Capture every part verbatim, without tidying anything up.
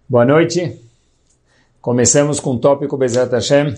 Boa noite. Começamos com o tópico Bezerra Hashem.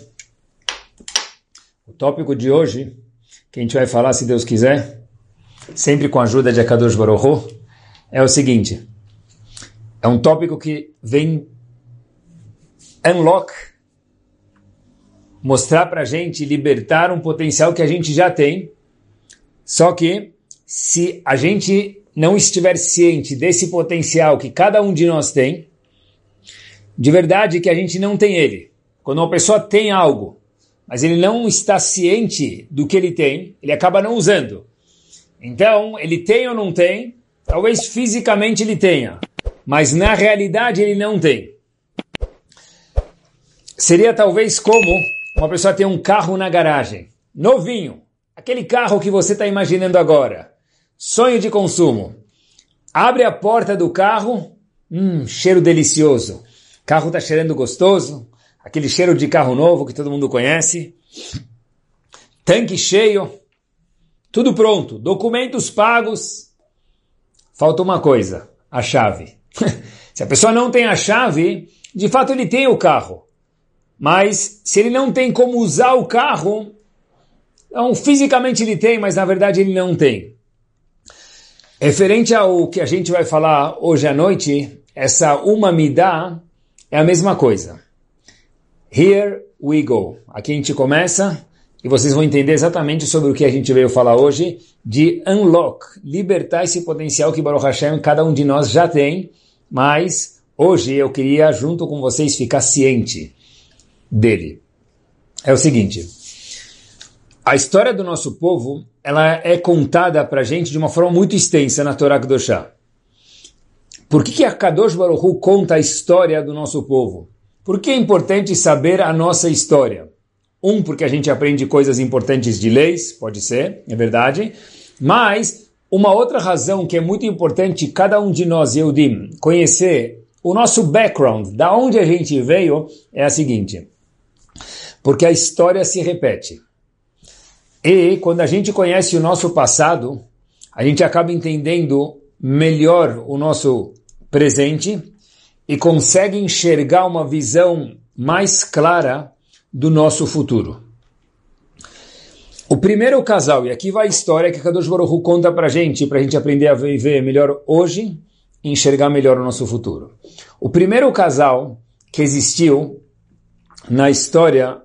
O tópico de hoje, que a gente vai falar, se Deus quiser, sempre com a ajuda de Akadosh Baruch Hu, é o seguinte. É um tópico que vem unlock, mostrar para a gente, libertar um potencial que a gente já tem, só que se a gente não estiver ciente desse potencial que cada um de nós tem, de verdade que a gente não tem ele. Quando uma pessoa tem algo, mas ele não está ciente do que ele tem, ele acaba não usando. Então, ele tem ou não tem, talvez fisicamente ele tenha, mas na realidade ele não tem. Seria talvez como uma pessoa ter um carro na garagem, novinho, aquele carro que você está imaginando agora, sonho de consumo. Abre a porta do carro, hum, cheiro delicioso. O carro está cheirando gostoso, aquele cheiro de carro novo que todo mundo conhece. Tanque cheio, tudo pronto, documentos pagos. Falta uma coisa, a chave. Se a pessoa não tem a chave, de fato ele tem o carro. Mas se ele não tem como usar o carro, então fisicamente ele tem, mas na verdade ele não tem. Referente ao que a gente vai falar hoje à noite, essa uma midá é a mesma coisa. Here we go. Aqui a gente começa e vocês vão entender exatamente sobre o que a gente veio falar hoje, de unlock, libertar esse potencial que Baruch Hashem cada um de nós já tem, mas hoje eu queria junto com vocês ficar ciente dele. É o seguinte, a história do nosso povo, ela é contada para a gente de uma forma muito extensa na Torá Kedoshá. Por que que a Kadosh Baruch Hu conta a história do nosso povo? Por que é importante saber a nossa história? Um, porque a gente aprende coisas importantes de leis, pode ser, é verdade, mas uma outra razão que é muito importante cada um de nós, Yehudim, conhecer o nosso background, da onde a gente veio, é a seguinte, porque a história se repete. E quando a gente conhece o nosso passado, a gente acaba entendendo melhor o nosso presente e consegue enxergar uma visão mais clara do nosso futuro. O primeiro casal, e aqui vai a história que Kadosh Baruch Hu conta pra gente, pra gente aprender a viver melhor hoje e enxergar melhor o nosso futuro. O primeiro casal que existiu na história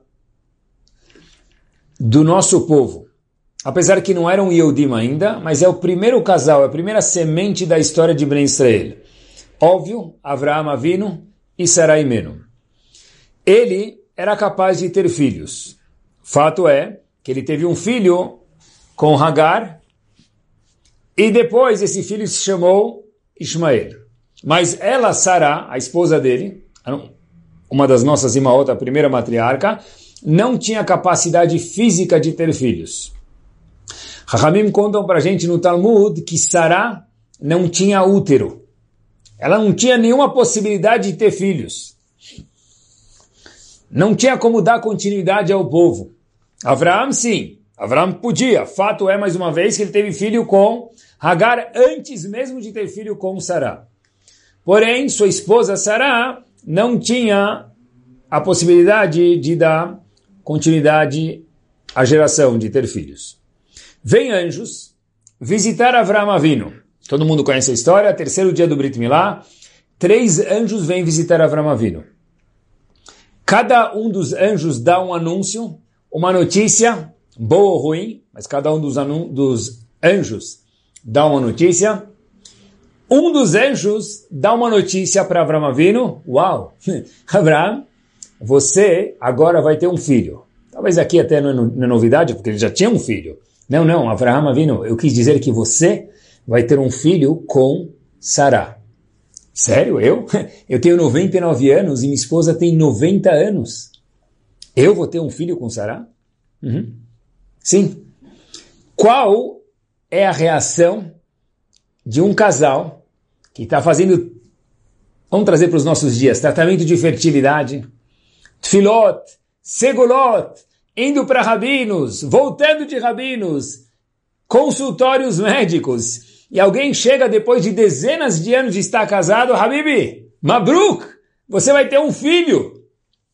do nosso povo, apesar que não eram Yehudim ainda, mas é o primeiro casal, é a primeira semente da história de Bnei Israel. Óbvio, Avraham Avinu e Sarai Imenu. Ele era capaz de ter filhos. Fato é que ele teve um filho com Hagar e depois esse filho se chamou Ismael. Mas ela, Sará, a esposa dele, uma das nossas imaot, a primeira matriarca, não tinha capacidade física de ter filhos. Chachamim contam para a gente no Talmud que Sará não tinha útero. Ela não tinha nenhuma possibilidade de ter filhos. Não tinha como dar continuidade ao povo. Avraham, sim. Avraham podia. Fato é, mais uma vez, que ele teve filho com Hagar antes mesmo de ter filho com Sará. Porém, sua esposa Sará não tinha a possibilidade de dar continuidade à geração, de ter filhos. Vem anjos visitar Avraham Avinu. Todo mundo conhece a história, terceiro dia do Brit Milá, três anjos vêm visitar Avraham Avinu. Cada um dos anjos dá um anúncio, uma notícia, boa ou ruim, mas cada um dos, dos anjos dá uma notícia. Um dos anjos dá uma notícia para Avraham Avinu. Uau! Avraham, você agora vai ter um filho. Talvez aqui até não é novidade, porque ele já tinha um filho. Não, não, Avraham Avinu, eu quis dizer que você vai ter um filho com Sará. Sério? Eu? Eu tenho noventa e nove anos e minha esposa tem noventa anos. Eu vou ter um filho com Sará? Uhum. Sim. Qual é a reação de um casal que está fazendo, vamos trazer para os nossos dias, tratamento de fertilidade, tfilot, segulot, indo para rabinos, voltando de rabinos, consultórios médicos, e alguém chega depois de dezenas de anos de estar casado, Habibi, Mabruk, você vai ter um filho.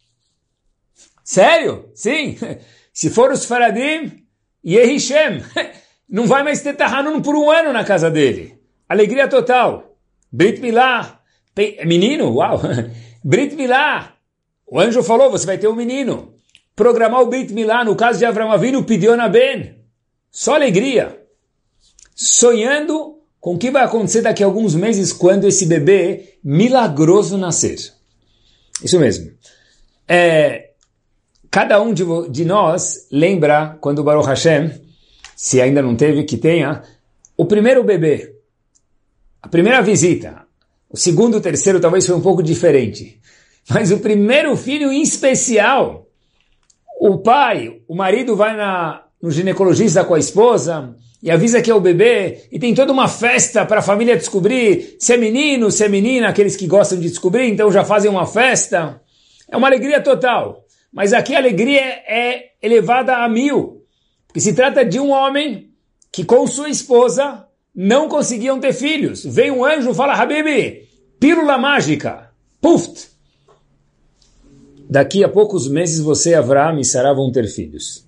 Sério? Sim. Se for os Faradim, Yehishem, não vai mais ter Tahanun por um ano na casa dele. Alegria total. Brit Milá, menino, uau. Brit Milá, o anjo falou, você vai ter um menino. Programar o Brit Milá, no caso de Avraham Avinu, pediu na Ben. Só alegria. Sonhando com o que vai acontecer daqui a alguns meses quando esse bebê milagroso nascer. Isso mesmo. É, cada um de, de nós lembra quando o Baruch Hashem, se ainda não teve, que tenha, o primeiro bebê, a primeira visita. O segundo, o terceiro talvez foi um pouco diferente. Mas o primeiro filho em especial, o pai, o marido vai na, no ginecologista com a esposa e avisa que é o bebê, e tem toda uma festa para a família descobrir se é menino, se é menina, aqueles que gostam de descobrir, então já fazem uma festa. É uma alegria total. Mas aqui a alegria é elevada a mil. Porque se trata de um homem que com sua esposa não conseguiam ter filhos. Vem um anjo e fala, Habibi, pílula mágica. Puf! Daqui a poucos meses você, Avraham e Sarah vão ter filhos.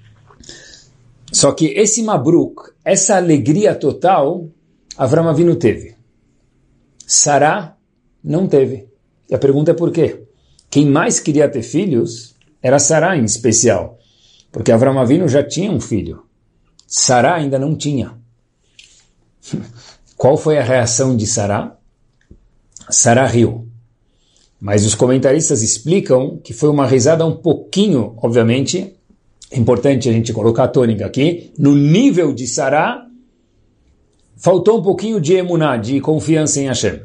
Só que esse Mabruk, essa alegria total, Avraham Avinu teve. Sarah não teve. E a pergunta é por quê? Quem mais queria ter filhos era Sarah em especial. Porque Avraham Avinu já tinha um filho. Sarah ainda não tinha. Qual foi a reação de Sarah? Sarah riu. Mas os comentaristas explicam que foi uma risada um pouquinho, obviamente, é importante a gente colocar a tônica aqui, no nível de Sarah, faltou um pouquinho de emuná, de confiança em Hashem.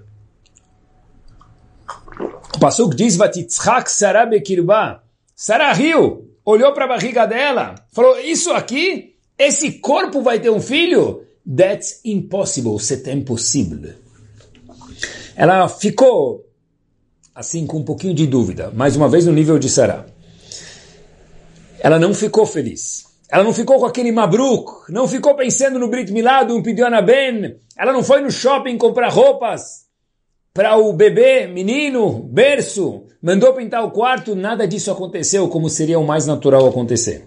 O Pasuk diz, Vatitzchak Sarah bekirba. Sarah riu, olhou para a barriga dela, falou, isso aqui, esse corpo vai ter um filho? That's impossible, c'est impossible. Ela ficou, assim, com um pouquinho de dúvida, mais uma vez no nível de Sarah. Ela não ficou feliz. Ela não ficou com aquele mabruk, não ficou pensando no Brit Milá, um Pidyon Ben. Ela não foi no shopping comprar roupas para o bebê, menino, berço, mandou pintar o quarto, nada disso aconteceu como seria o mais natural acontecer.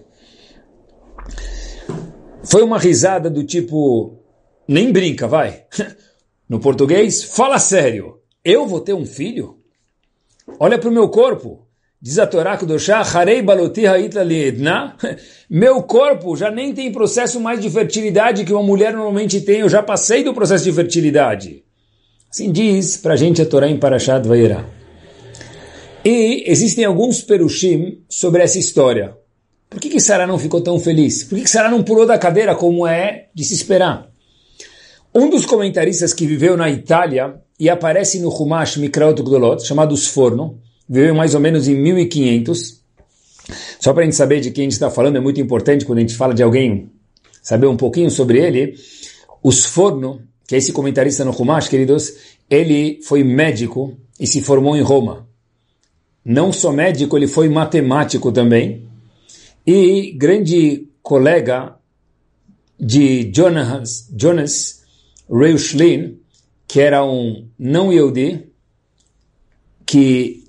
Foi uma risada do tipo, nem brinca, vai. No português, fala sério, eu vou ter um filho? Olha para o meu corpo. Diz a Torá Kedoshá, Harei baloti ha'itla li'edna. Meu corpo já nem tem processo mais de fertilidade que uma mulher normalmente tem. Eu já passei do processo de fertilidade. Assim diz para a gente a Torá em Parashat Vayera. E existem alguns perushim sobre essa história. Por que que Sarah não ficou tão feliz? Por que que Sarah não pulou da cadeira como é de se esperar? Um dos comentaristas que viveu na Itália e aparece no Humash Mikraot Gdolot, chamado Sforno, viveu mais ou menos em mil e quinhentos. Só para a gente saber de quem a gente está falando, é muito importante quando a gente fala de alguém, saber um pouquinho sobre ele. O Sforno, que é esse comentarista no Humash, queridos, ele foi médico e se formou em Roma. Não só médico, ele foi matemático também. E grande colega de Jonas, Jonas Reuchlin, que era um não-Yehudi, que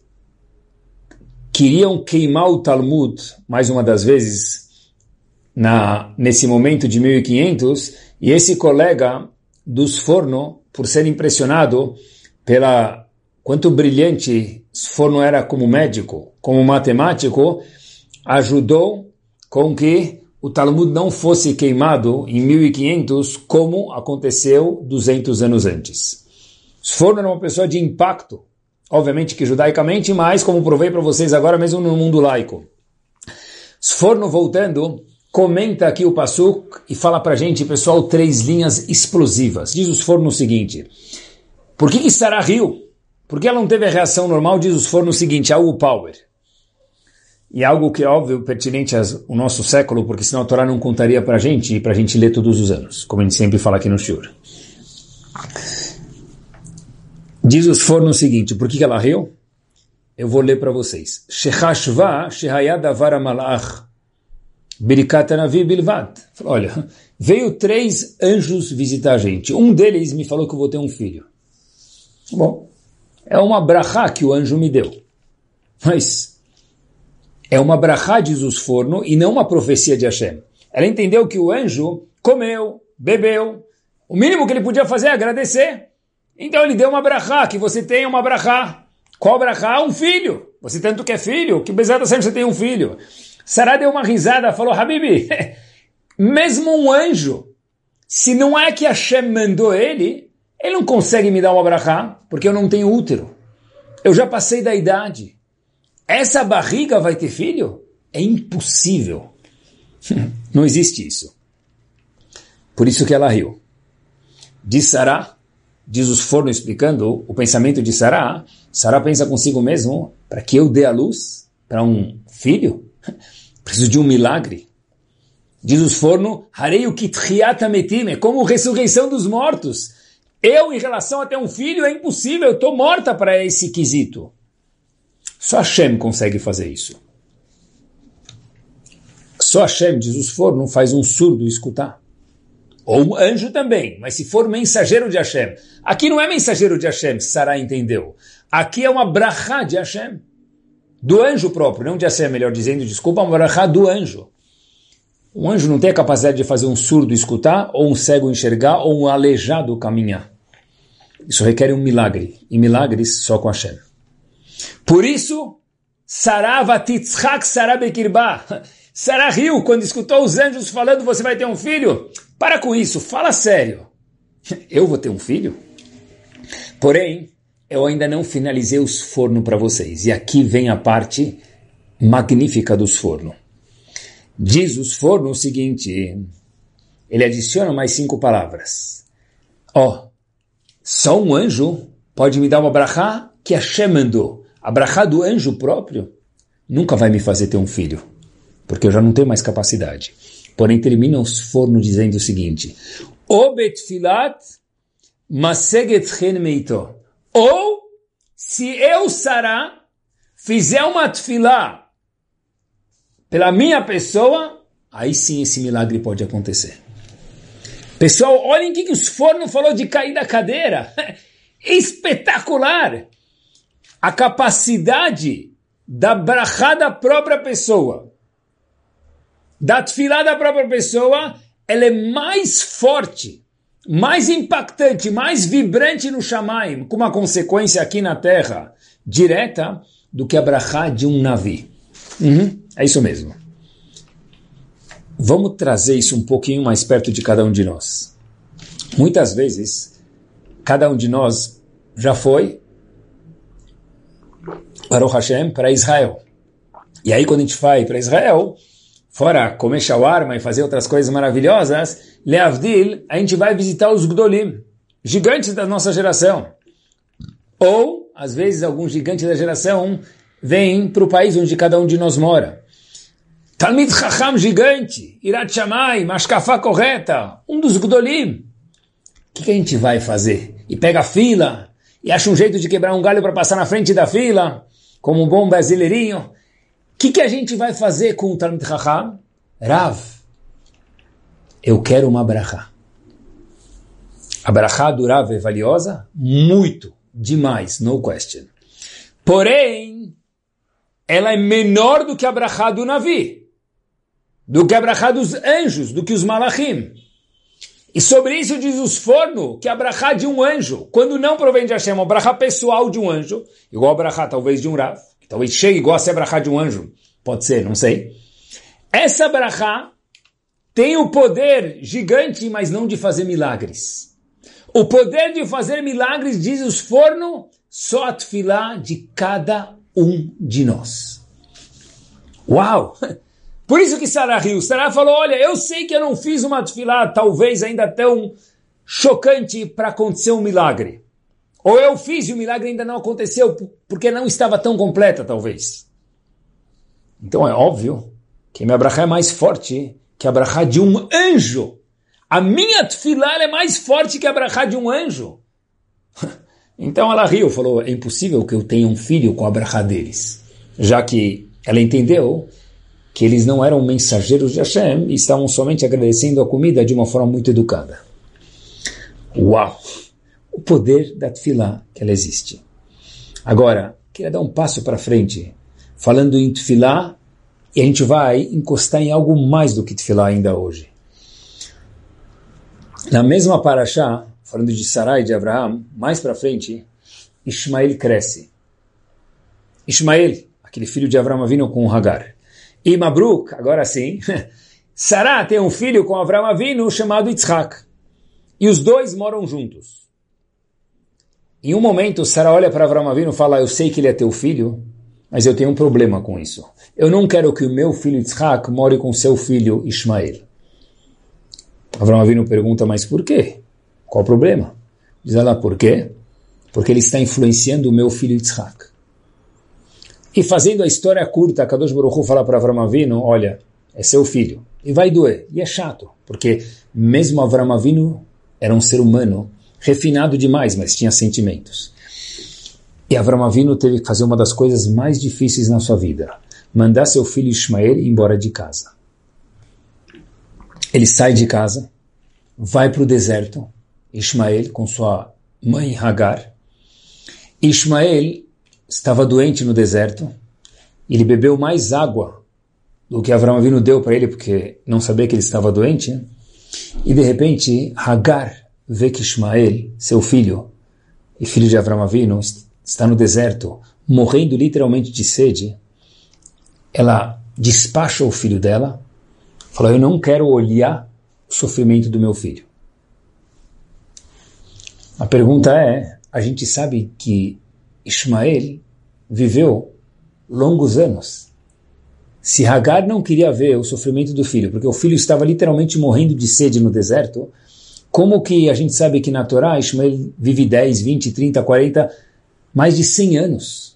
queriam queimar o Talmud, mais uma das vezes, na, nesse momento de mil e quinhentos, e esse colega dos Sforno, por ser impressionado pela quanto brilhante Sforno era como médico, como matemático, ajudou com que o Talmud não fosse queimado em mil e quinhentos, como aconteceu duzentos anos antes. Sforno era uma pessoa de impacto, obviamente que judaicamente, mas como provei para vocês agora mesmo no mundo laico. Sforno, voltando, comenta aqui o Pasuk e fala para a gente, pessoal, três linhas explosivas. Diz o Sforno o seguinte, por que que Sarah riu? Por que ela não teve a reação normal? Diz o Sforno o seguinte, algo power. E algo que é óbvio, pertinente ao nosso século, porque senão a Torá não contaria para a gente, e para a gente ler todos os anos, como a gente sempre fala aqui no Shiur. Diz o Sforno o seguinte, por que que ela riu? Eu vou ler para vocês. Shechashva shehayad avar malach birikat anavi bilvat. Olha, veio três anjos visitar a gente. Um deles me falou que eu vou ter um filho. Bom, é uma brachá que o anjo me deu. Mas é uma brachá, diz os forno, e não uma profecia de Hashem. Ela entendeu que o anjo comeu, bebeu. O mínimo que ele podia fazer é agradecer. Então ele deu uma brachá, que você tenha uma brachá. Qual brachá? Um filho. Você tanto quer filho, que Bezerra sempre você tem um filho. Sará deu uma risada, falou, Habibi, mesmo um anjo, se não é que Hashem mandou ele, ele não consegue me dar uma brachá, porque eu não tenho útero. Eu já passei da idade. Essa barriga vai ter filho? É impossível. Não existe isso. Por isso que ela riu. Diz Sará, diz os fornos explicando o pensamento de Sará, Sará pensa consigo mesmo, para que eu dê a luz para um filho? Preciso de um milagre. Diz os fornos, Harei kitchiat hametim, é como ressurreição dos mortos. Eu, em relação a ter um filho, é impossível, eu estou morta para esse quesito. Só Hashem consegue fazer isso. Só Hashem, diz os fornos, faz um surdo escutar. Ou um anjo também, mas se for mensageiro de Hashem. Aqui não é mensageiro de Hashem, Sará entendeu. Aqui é uma brachá de Hashem. Do anjo próprio, não de Hashem, melhor dizendo, desculpa, uma brachá do anjo. Um anjo não tem a capacidade de fazer um surdo escutar, ou um cego enxergar, ou um aleijado caminhar. Isso requer um milagre, e milagres só com Hashem. Por isso, Sará vatitzchak Sará bekirbá. Sará riu quando escutou os anjos falando, você vai ter um filho? Para com isso, fala sério. Eu vou ter um filho? Porém, eu ainda não finalizei os fornos para vocês. E aqui vem a parte magnífica dos fornos. Diz os fornos o seguinte, ele adiciona mais cinco palavras. Ó, oh, só um anjo pode me dar uma brachá que Hashem mandou. A brachá do anjo próprio nunca vai me fazer ter um filho, porque eu já não tenho mais capacidade. Porém, termina os fornos dizendo o seguinte, O betfilat maseget chen meito. Ou, se eu, Sará, fizer uma tefilá pela minha pessoa, aí sim esse milagre pode acontecer. Pessoal, olhem o que os fornos falou de cair da cadeira. Espetacular! A capacidade da brachá da própria pessoa, da tefilá da própria pessoa, ela é mais forte, mais impactante, mais vibrante no Shamaim, com uma consequência aqui na Terra, direta, do que a brachá de um navi. Uhum, é isso mesmo. Vamos trazer isso um pouquinho mais perto de cada um de nós. Muitas vezes, cada um de nós já foi, Baruch Hashem, para Israel. E aí quando a gente vai para Israel, fora comer shawarma e fazer outras coisas maravilhosas, leavdil, a gente vai visitar os Gdolim, gigantes da nossa geração. Ou, às vezes, algum gigante da geração vem para o país onde cada um de nós mora. Talmid Chacham gigante, Irat Shammai, Mashkafá correta, um dos Gdolim. O que, que a gente vai fazer? E pega a fila, e acha um jeito de quebrar um galho para passar na frente da fila, como um bom brasileirinho. O que, que a gente vai fazer com o Talmid Chacham? Rav, eu quero uma brachá. A brachá do Rav é valiosa? Muito, demais, no question. Porém, ela é menor do que a brachá do Navi, do que a brachá dos anjos, do que os malachim. E sobre isso diz os forno que a brachá de um anjo, quando não provém de Hashem, a brachá pessoal de um anjo, igual a brachá talvez de um Rav, que talvez chegue igual a ser a brachá de um anjo, pode ser, não sei. Essa brachá tem o poder gigante, mas não de fazer milagres. O poder de fazer milagres, diz os forno, só a tefilá de cada um de nós. Uau! Por isso que Sará riu. Sará falou, olha, eu sei que eu não fiz uma tefilá, talvez ainda tão chocante para acontecer um milagre. Ou eu fiz e o milagre ainda não aconteceu, porque não estava tão completa, talvez. Então é óbvio que minha brachá é mais forte que a brachá de um anjo. A minha tefilá é mais forte que a brachá de um anjo. Então ela riu, falou, é impossível que eu tenha um filho com a brachá deles. Já que ela entendeu que eles não eram mensageiros de Hashem e estavam somente agradecendo a comida de uma forma muito educada. Uau! O poder da tefilá que ela existe. Agora, queria dar um passo para frente, falando em Tefilá, e a gente vai encostar em algo mais do que Tefilá ainda hoje. Na mesma Parashá, falando de Sarai e de Abraham, mais para frente, Ishmael cresce. Ishmael, aquele filho de Avraham Avinu com Hagar. E Mabruk, agora sim, Sará tem um filho com Avraham Avinu chamado Yitzhak. E os dois moram juntos. Em um momento, Sará olha para Avraham Avinu e fala, eu sei que ele é teu filho, mas eu tenho um problema com isso. Eu não quero que o meu filho Yitzhak more com seu filho Ishmael. Avraham Avinu pergunta, mas por quê? Qual o problema? Diz ela, por quê? Porque ele está influenciando o meu filho Yitzhak. E fazendo a história curta, Kadosh Baruch Hu fala para Avraham Avinu, olha, é seu filho. E vai doer. E é chato, porque mesmo Avraham Avinu era um ser humano refinado demais, mas tinha sentimentos. E Avraham Avinu teve que fazer uma das coisas mais difíceis na sua vida. Mandar seu filho Ishmael embora de casa. Ele sai de casa, vai para o deserto, Ishmael com sua mãe Hagar. Ishmael estava doente no deserto, ele bebeu mais água do que Avraham Avinu deu para ele, porque não sabia que ele estava doente. E de repente, Hagar vê que Ishmael, seu filho, e filho de Avraham Avinu, está no deserto, morrendo literalmente de sede. Ela despacha o filho dela, fala, eu não quero olhar o sofrimento do meu filho. A pergunta é, a gente sabe que Ishmael viveu longos anos. Se Hagar não queria ver o sofrimento do filho, porque o filho estava literalmente morrendo de sede no deserto, como que a gente sabe que na Torá Ishmael vive dez, vinte, trinta, quarenta, mais de cem anos?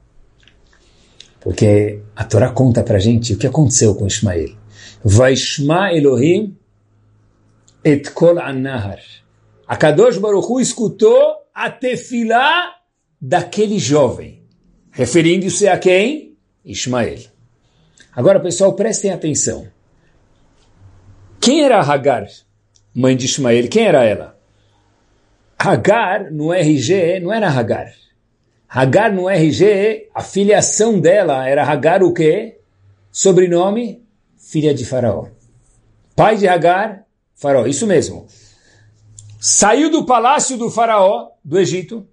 Porque a Torá conta para a gente o que aconteceu com Ishmael. Vaishma Elohim et kol an-nahar. A Kadosh Baruch Hu escutou a tefilá daquele jovem. Referindo-se a quem? Ishmael. Agora, pessoal, prestem atenção. Quem era Hagar, mãe de Ishmael? Quem era ela? Hagar, no R G, não era Hagar. Hagar, no R G, a filiação dela era Hagar o quê? Sobrenome? Filha de Faraó. Pai de Hagar, Faraó. Isso mesmo. Saiu do palácio do Faraó, do Egito.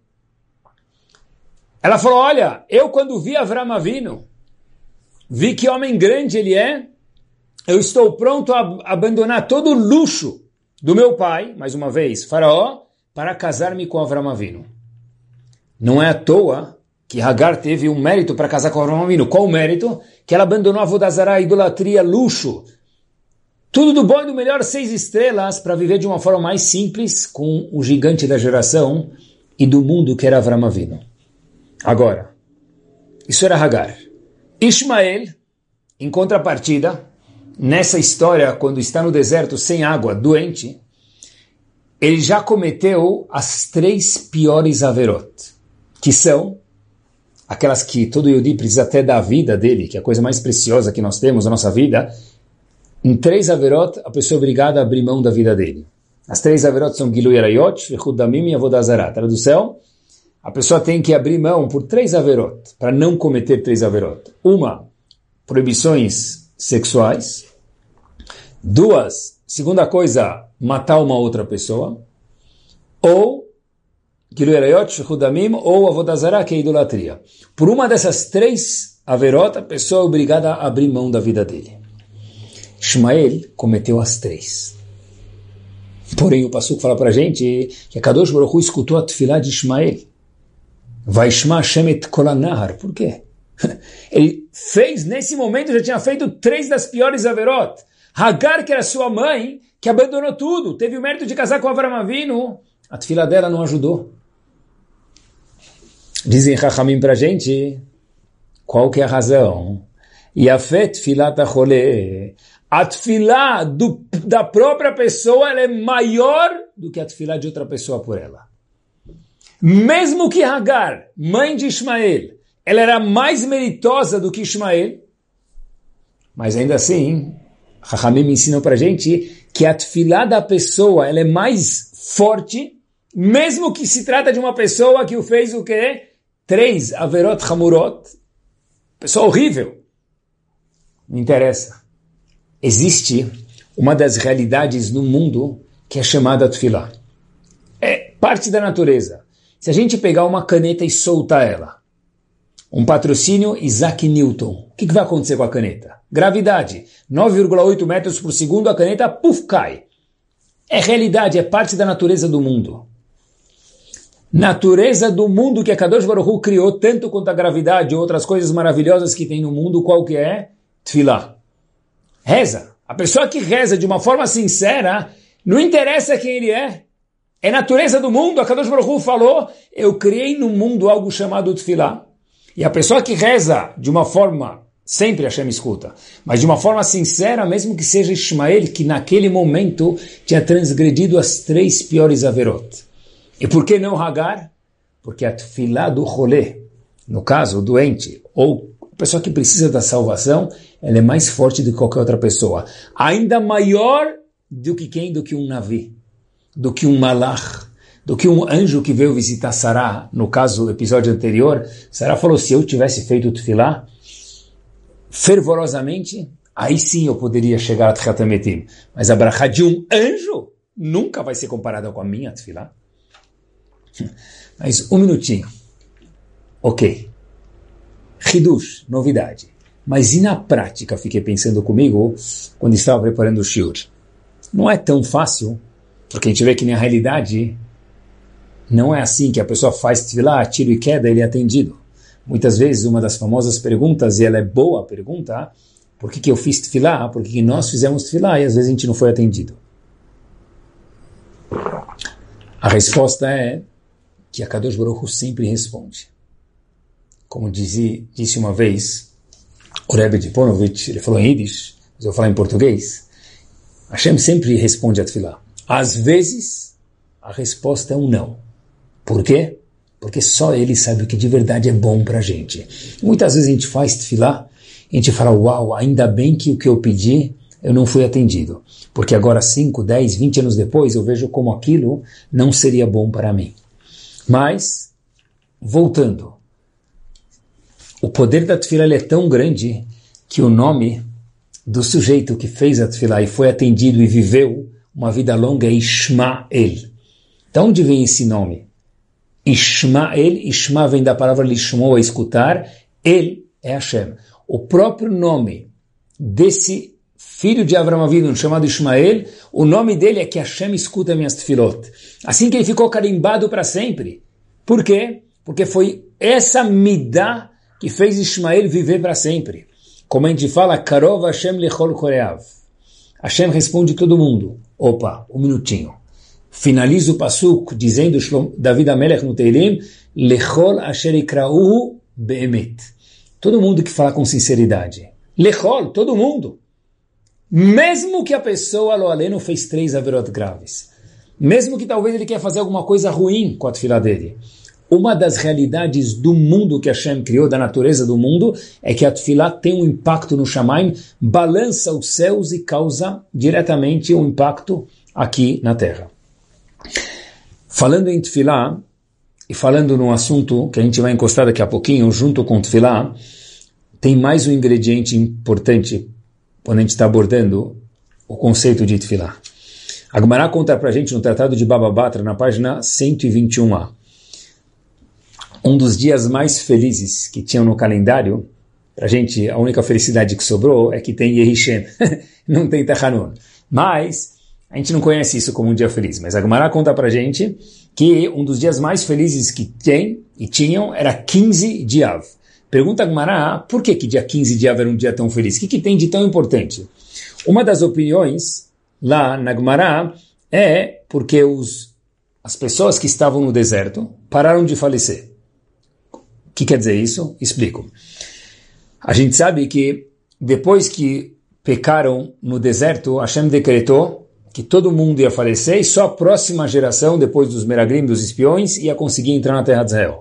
Ela falou, olha, eu quando vi Avraham Avinu, vi que homem grande ele é, eu estou pronto a abandonar todo o luxo do meu pai, mais uma vez, Faraó, para casar-me com Avraham Avinu. Não é à toa que Hagar teve um mérito para casar com Avraham Avinu. Qual o mérito? Que ela abandonou a vodazara, idolatria, luxo. Tudo do bom e do melhor, seis estrelas, para viver de uma forma mais simples com o gigante da geração e do mundo que era Avraham Avinu. Agora, isso era Hagar. Ishmael, em contrapartida, nessa história, quando está no deserto sem água, doente, ele já cometeu as três piores averot, que são aquelas que todo Yehudi precisa até da vida dele, que é a coisa mais preciosa que nós temos na nossa vida. Em três averot, a pessoa é obrigada a abrir mão da vida dele. As três averot são Gilui Arayot, Vechut Damim e Avodah Zarah. Tradução, a pessoa tem que abrir mão por três averot, para não cometer três averot. Uma, proibições sexuais. Duas, segunda coisa, matar uma outra pessoa. Ou Gilui Arayot, Vechut Damim, ou Avodah Zarah, que é idolatria. Por uma dessas três averot, a pessoa é obrigada a abrir mão da vida dele. Ishmael cometeu as três. Porém, o Passuco fala para a gente que a Kadosh Baruch Hu escutou a tefilá de Ishmael. Vaishma Hashem et kol an-nahar. Por quê? Ele fez, nesse momento, já tinha feito três das piores averot. Hagar, que era sua mãe, que abandonou tudo, teve o mérito de casar com Avraham Avinu, a tefilá dela não ajudou. Dizem Chachamim para a gente, qual que é a razão? Yafet tfilat hacholeh. A tefilá do, da própria pessoa ela é maior do que a tefilá de outra pessoa por ela. Mesmo que Hagar, mãe de Ishmael, ela era mais meritosa do que Ishmael, mas ainda assim, Chachamim ensinam para a gente que a tefilá da pessoa ela é mais forte, mesmo que se trata de uma pessoa que o fez o quê? três averot hamurot, pessoa horrível. Não interessa. Existe uma das realidades no mundo que é chamada tefilá. É parte da natureza. Se a gente pegar uma caneta e soltar ela, um patrocínio Isaac Newton, o que, que vai acontecer com a caneta? Gravidade, nove vírgula oito metros por segundo, a caneta, puf, cai. É realidade, é parte da natureza do mundo. Natureza do mundo que a Kadosh Baruch Hu criou, tanto quanto a gravidade e outras coisas maravilhosas que tem no mundo, qual que é? Tefilá. Reza. A pessoa que reza de uma forma sincera, não interessa quem ele é. É natureza do mundo. A Kadosh Baruch Hu falou, eu criei no mundo algo chamado tefilá. E a pessoa que reza de uma forma, sempre Hashem escuta, mas de uma forma sincera, mesmo que seja Ishmael, que naquele momento tinha transgredido as três piores averot. E por que não Hagar? Porque a tefilá do rolê, no caso, o doente, ou a pessoa que precisa da salvação, ela é mais forte do que qualquer outra pessoa. Ainda maior do que quem? Do que um navi, do que um malach, do que um anjo que veio visitar Sará. No caso do episódio anterior, Sará falou, se eu tivesse feito o tefilá fervorosamente, aí sim eu poderia chegar a Tchiat HaMetim. Mas a brachá de um anjo nunca vai ser comparada com a minha tefilá. Mas um minutinho. Ok. Hidush, novidade. Mas e na prática, fiquei pensando comigo, quando estava preparando o shiur. Não é tão fácil, porque a gente vê que na realidade não é assim que a pessoa faz tefilá, tiro e queda, ele é atendido. Muitas vezes, uma das famosas perguntas, e ela é boa a pergunta, por que, que eu fiz tefilá? Por que, que nós fizemos tefilá? E às vezes a gente não foi atendido. A resposta é que a Kadosh Baruch Hu sempre responde. Como disse, disse uma vez o Rebbe de Ponovitch, ele falou em Yiddish, mas eu vou falar em português, Hashem sempre responde a tefilá. Às vezes, a resposta é um não. Por quê? Porque só ele sabe o que de verdade é bom para a gente. Muitas vezes a gente faz tefilá, a gente fala, uau, ainda bem que o que eu pedi, eu não fui atendido. Porque agora cinco, dez, vinte anos depois, eu vejo como aquilo não seria bom para mim. Mas, voltando, o poder da tefilá é tão grande que o nome do sujeito que fez a tefilá e foi atendido e viveu uma vida longa é Ishmael. De onde vem esse nome? Ishmael, Ishma vem da palavra lishmo, escutar, ele é Hashem. O próprio nome desse filho de Avraham Avinu, chamado Ishmael, o nome dele é que Hashem escuta minhas tefilot. Assim que ele ficou carimbado para sempre. Por quê? Porque foi essa midá que fez Ishmael viver para sempre. Como a gente fala, Karov Hashem lechol koreav. Hashem responde todo mundo. Opa, um minutinho. Finaliza o pasuk dizendo David Amelech no Teilim, lechol asher ikrauhu be'emet. Todo mundo que fala com sinceridade. Lechol, todo mundo. Mesmo que a pessoa, lo aleno, fez três averot graves. Mesmo que talvez ele quer fazer alguma coisa ruim com a tefilá dele. Uma das realidades do mundo que Hashem criou, da natureza do mundo, é que a tefilá tem um impacto no Shamaim, balança os céus e causa diretamente um impacto aqui na terra. Falando em tefilá, e falando num assunto que a gente vai encostar daqui a pouquinho, junto com tefilá, tem mais um ingrediente importante quando a gente está abordando o conceito de tefilá. A Gemara conta pra gente no Tratado de Baba Batra, na página cento e vinte e um a. Um dos dias mais felizes que tinham no calendário, pra gente, a única felicidade que sobrou é que tem Yehishem, não tem Tachanun. Mas, a gente não conhece isso como um dia feliz. Mas a Gemara conta pra gente que um dos dias mais felizes que tem e tinham era quinze de Av. Pergunta a Gemara, por que que dia quinze de Av era um dia tão feliz? O que que tem de tão importante? Uma das opiniões lá na Gemara é porque os, as pessoas que estavam no deserto pararam de falecer. O que quer dizer isso? Explico. A gente sabe que depois que pecaram no deserto, Hashem decretou que todo mundo ia falecer e só a próxima geração, depois dos Meraglim, dos espiões, ia conseguir entrar na terra de Israel.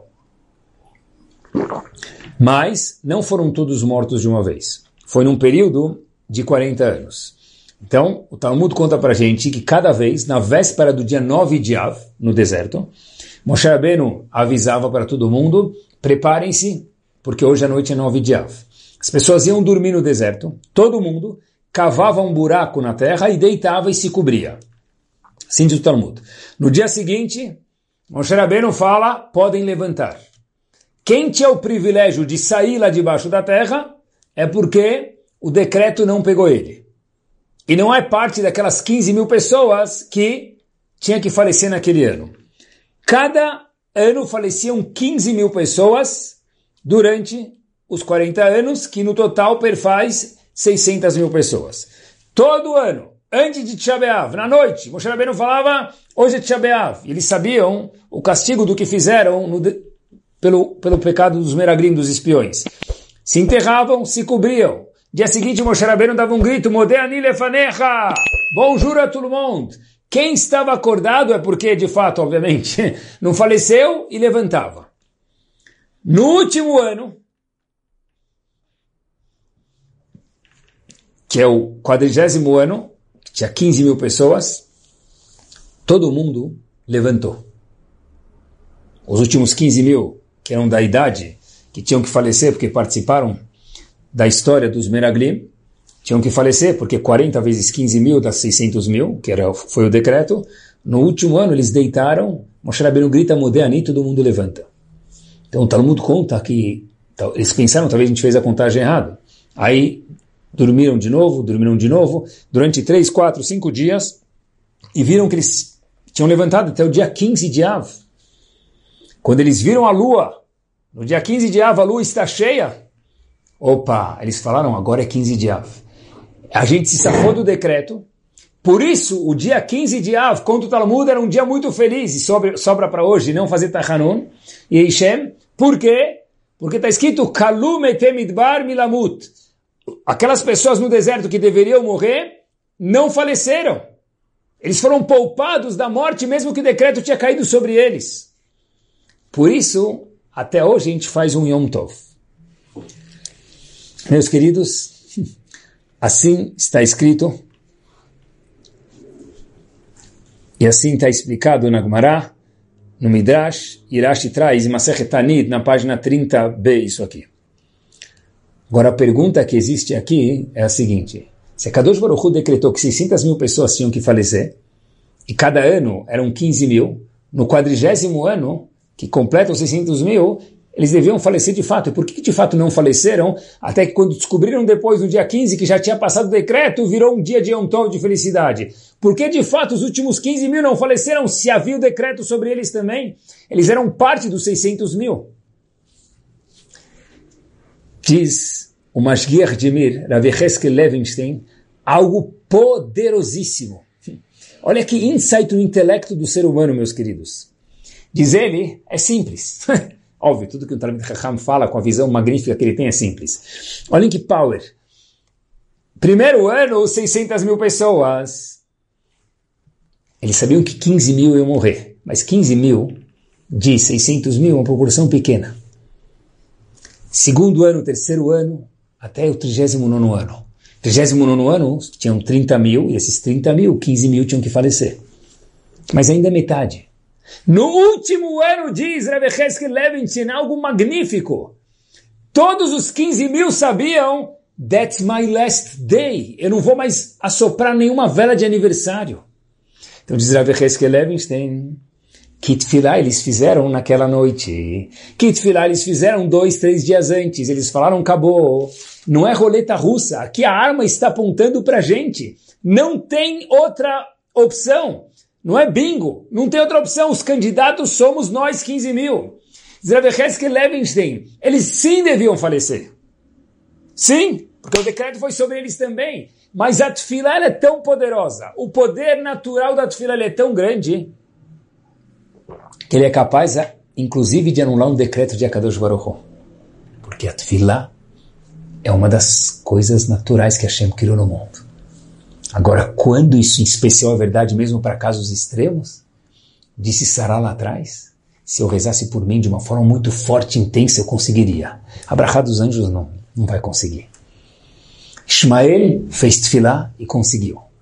Mas não foram todos mortos de uma vez. Foi num período de quarenta anos. Então, o Talmud conta pra gente que cada vez, na véspera do dia nove de Av, no deserto, Moshe Rabbeinu avisava para todo mundo, preparem-se, porque hoje à noite é nove de Av. As pessoas iam dormir no deserto, todo mundo cavava um buraco na terra e deitava e se cobria. Assim diz o Talmud. No dia seguinte, Moshe Rabbeinu fala, podem levantar. Quem tinha o privilégio de sair lá debaixo da terra é porque o decreto não pegou ele. E não é parte daquelas quinze mil pessoas que tinha que falecer naquele ano. Cada ano faleciam quinze mil pessoas durante os quarenta anos, que no total perfaz seiscentas mil pessoas. Todo ano, antes de Tisha B'Av, na noite, Moshe Rabbeinu falava, hoje é Tisha B'Av. E eles sabiam o castigo do que fizeram no de, pelo, pelo pecado dos meraglim, dos espiões. Se enterravam, se cobriam. Dia seguinte, Moshe Rabbeinu dava um grito, Modeh ani lefanecha, bonjour a todo mundo. Quem estava acordado é porque, de fato, obviamente, não faleceu e levantava. No último ano, que é o quadrigésimo ano, que tinha quinze mil pessoas, todo mundo levantou. Os últimos quinze mil, que eram da idade, que tinham que falecer porque participaram da história dos Meraglim, tinham que falecer porque quarenta vezes quinze mil dá seiscentos mil, que era, foi o decreto. No último ano eles deitaram, Moshe Rabbeinu grita, Modeh ani, todo mundo levanta. Então o Talmud conta que eles pensaram, talvez a gente fez a contagem errada. Aí dormiram de novo, dormiram de novo, durante três, quatro, cinco dias, e viram que eles tinham levantado até o dia quinze de Av. Quando eles viram a lua, no dia quinze de Av a lua está cheia, opa, eles falaram, agora é quinze de Av. A gente se safou do decreto, por isso o dia quinze de Av, contra o Talmud, era um dia muito feliz, e sobra, sobra para hoje não fazer Tachanun, e Eishem, por quê? Porque está escrito, Kalu metem midbar milamut. Aquelas pessoas no deserto que deveriam morrer, não faleceram. Eles foram poupados da morte, mesmo que o decreto tinha caído sobre eles. Por isso, até hoje a gente faz um Yom Tov. Meus queridos, assim está escrito, e assim está explicado na Gemara, no Midrash, Irashi traz em Masechet Tanit, na página trinta b, isso aqui. Agora a pergunta que existe aqui é a seguinte, se a Kadosh Baruch Hu decretou que seiscentas mil pessoas tinham que falecer, e cada ano eram quinze mil, no quadrigésimo ano, que completa os seiscentos mil, eles deviam falecer de fato. E por que de fato não faleceram? Até que quando descobriram depois, no dia quinze, que já tinha passado o decreto, virou um dia de Yom Tov de felicidade. Por que de fato os últimos quinze mil não faleceram se havia o decreto sobre eles também? Eles eram parte dos seiscentos mil. Diz o Mashgiach de Mir, Rav Yecheskel Levinstein, algo poderosíssimo. Olha que insight no intelecto do ser humano, meus queridos. Diz ele, é simples. Óbvio, tudo que o Talmid Chacham fala com a visão magnífica que ele tem é simples. Olhem que power. Primeiro ano, seiscentas mil pessoas. Eles sabiam que quinze mil iam morrer. Mas quinze mil de seiscentos mil é uma proporção pequena. Segundo ano, terceiro ano, até o trigésimo nono ano. Trigésimo nono ano, tinham trinta mil, e esses trinta mil, quinze mil tinham que falecer. Mas ainda é metade. No último ano, diz Rav Yecheskel Levinstein, algo magnífico. Todos os quinze mil sabiam, that's my last day. Eu não vou mais assoprar nenhuma vela de aniversário. Então diz Rav Yecheskel Levinstein, que tefilá eles fizeram naquela noite. Que tefilá eles fizeram dois, três dias antes. Eles falaram, acabou. Não é roleta russa. Aqui a arma está apontando para a gente. Não tem outra opção. Não é bingo. Não tem outra opção. Os candidatos somos nós, quinze mil. Rav Yecheskel Levinstein, eles sim deviam falecer. Sim, porque o decreto foi sobre eles também. Mas a tefilá é tão poderosa. O poder natural da tefilá é tão grande que ele é capaz, inclusive, de anular um decreto de Akadosh Baruch Hu. Porque a tefilá é uma das coisas naturais que Hashem criou no mundo. Agora, quando isso em especial é verdade mesmo para casos extremos, disse Sará lá atrás, se eu rezasse por mim de uma forma muito forte e intensa, eu conseguiria. A brachá dos anjos não, não vai conseguir. Ishmael fez tefilá e conseguiu.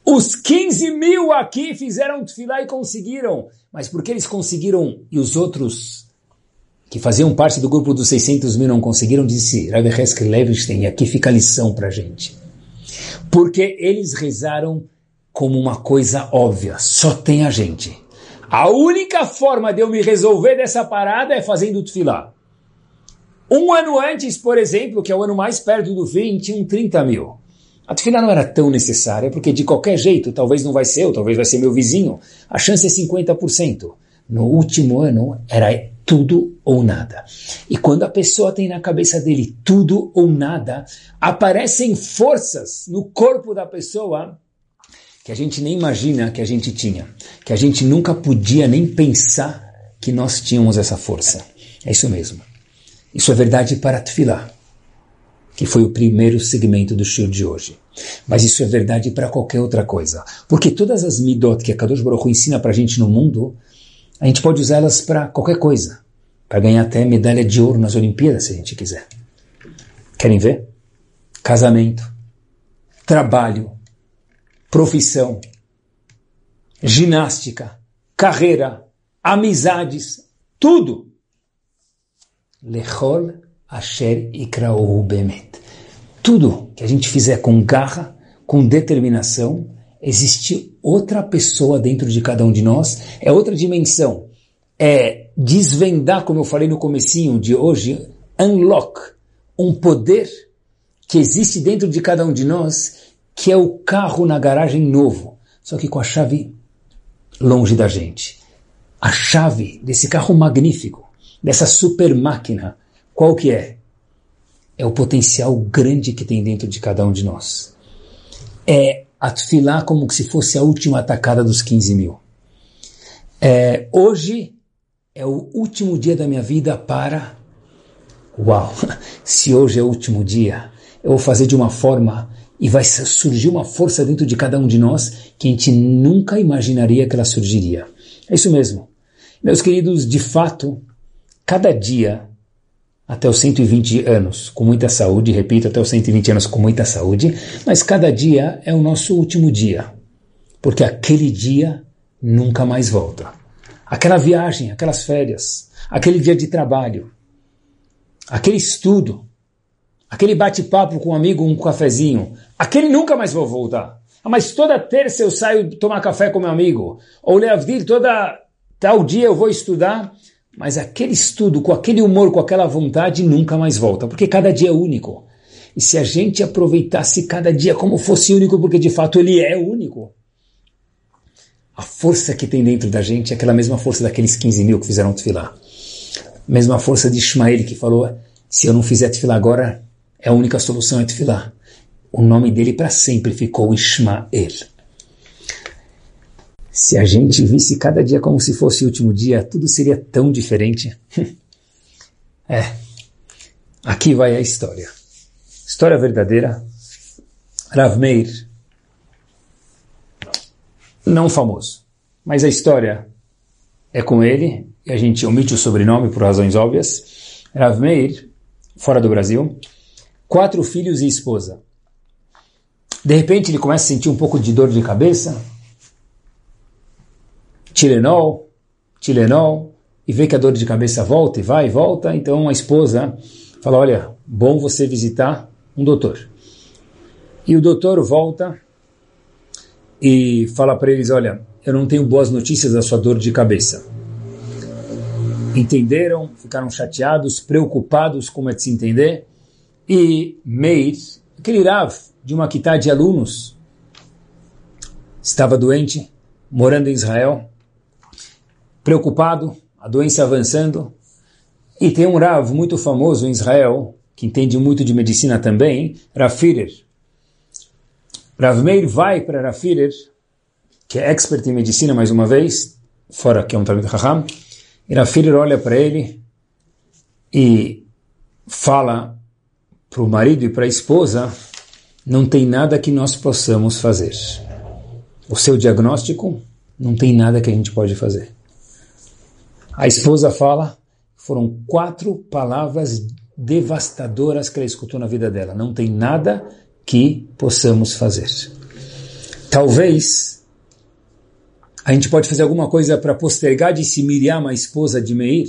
Os quinze mil aqui fizeram tefilá e conseguiram. Mas por que eles conseguiram e os outros que faziam parte do grupo dos seiscentos mil não conseguiram? Disse Rabbi Heskel Levinstein, e aqui fica a lição para a gente. Porque eles rezaram como uma coisa óbvia, só tem a gente. A única forma de eu me resolver dessa parada é fazendo tefilá. Um ano antes, por exemplo, que é o ano mais perto do fim, tinham trinta mil. A tefilá não era tão necessária, porque de qualquer jeito, talvez não vai ser eu, talvez vai ser meu vizinho, a chance é cinquenta por cento. No último ano, era tudo ou nada. E quando a pessoa tem na cabeça dele tudo ou nada, aparecem forças no corpo da pessoa que a gente nem imagina que a gente tinha, que a gente nunca podia nem pensar que nós tínhamos essa força. É isso mesmo. Isso é verdade para a tefilá, que foi o primeiro segmento do shiur de hoje. Mas isso é verdade para qualquer outra coisa. Porque todas as midot que a Kadosh Baruch Hu ensina para a gente no mundo, a gente pode usá-las para qualquer coisa. Para ganhar até medalha de ouro nas Olimpíadas, se a gente quiser. Querem ver? Casamento, trabalho, profissão, ginástica, carreira, amizades, tudo. Lechol asher ikra'uhu bemet. Tudo que a gente fizer com garra, com determinação, existe outra pessoa dentro de cada um de nós, é outra dimensão. É desvendar, como eu falei no comecinho de hoje, unlock, um poder que existe dentro de cada um de nós, que é o carro na garagem novo, só que com a chave longe da gente. A chave desse carro magnífico, dessa super máquina, qual que é? É o potencial grande que tem dentro de cada um de nós. É a tefilá como se fosse a última atacada dos quinze mil. É, hoje é o último dia da minha vida para... Uau! Se hoje é o último dia, eu vou fazer de uma forma e vai surgir uma força dentro de cada um de nós que a gente nunca imaginaria que ela surgiria. É isso mesmo. Meus queridos, de fato, cada dia, até os cento e vinte anos, com muita saúde, repito, até os cento e vinte anos com muita saúde, mas cada dia é o nosso último dia, porque aquele dia nunca mais volta. Aquela viagem, aquelas férias, aquele dia de trabalho, aquele estudo, aquele bate-papo com um amigo, um cafezinho, aquele nunca mais vai voltar. Ah, mas toda terça eu saio tomar café com meu amigo, ou leavdil, toda tal dia eu vou estudar, mas aquele estudo, com aquele humor, com aquela vontade, nunca mais volta, porque cada dia é único. E se a gente aproveitasse cada dia como fosse único, porque de fato ele é único, a força que tem dentro da gente é aquela mesma força daqueles quinze mil que fizeram tefilá. Mesma força de Ishmael, que falou, se eu não fizer tefilá agora, é a única solução é tefilá. O nome dele para sempre ficou Ishmael. Se a gente visse cada dia como se fosse o último dia, tudo seria tão diferente. É, aqui vai a história. História verdadeira. Rav Meir, não famoso, mas a história é com ele, e a gente omite o sobrenome por razões óbvias. Rav Meir, fora do Brasil, quatro filhos e esposa. De repente ele começa a sentir um pouco de dor de cabeça, Tilenol, Tilenol, e vê que a dor de cabeça volta e vai e volta, então a esposa fala, olha, bom você visitar um doutor. E o doutor volta e fala para eles, olha, eu não tenho boas notícias da sua dor de cabeça. Entenderam, ficaram chateados, preocupados, como é de se entender, e Meir, aquele Rav de uma quitá de alunos, estava doente, morando em Israel, preocupado, a doença avançando, e tem um Rav muito famoso em Israel, que entende muito de medicina também, Rav Firer. Rav Meir vai para Rav Firer, que é expert em medicina mais uma vez, fora que é um Talmid Chacham, e Rav Firer olha para ele e fala para o marido e para a esposa, não tem nada que nós possamos fazer. O seu diagnóstico, não tem nada que a gente pode fazer. A esposa fala, foram quatro palavras devastadoras que ela escutou na vida dela. Não tem nada que possamos fazer. talvez a gente pode fazer alguma coisa para postergar de se Miriam, a esposa de Meir.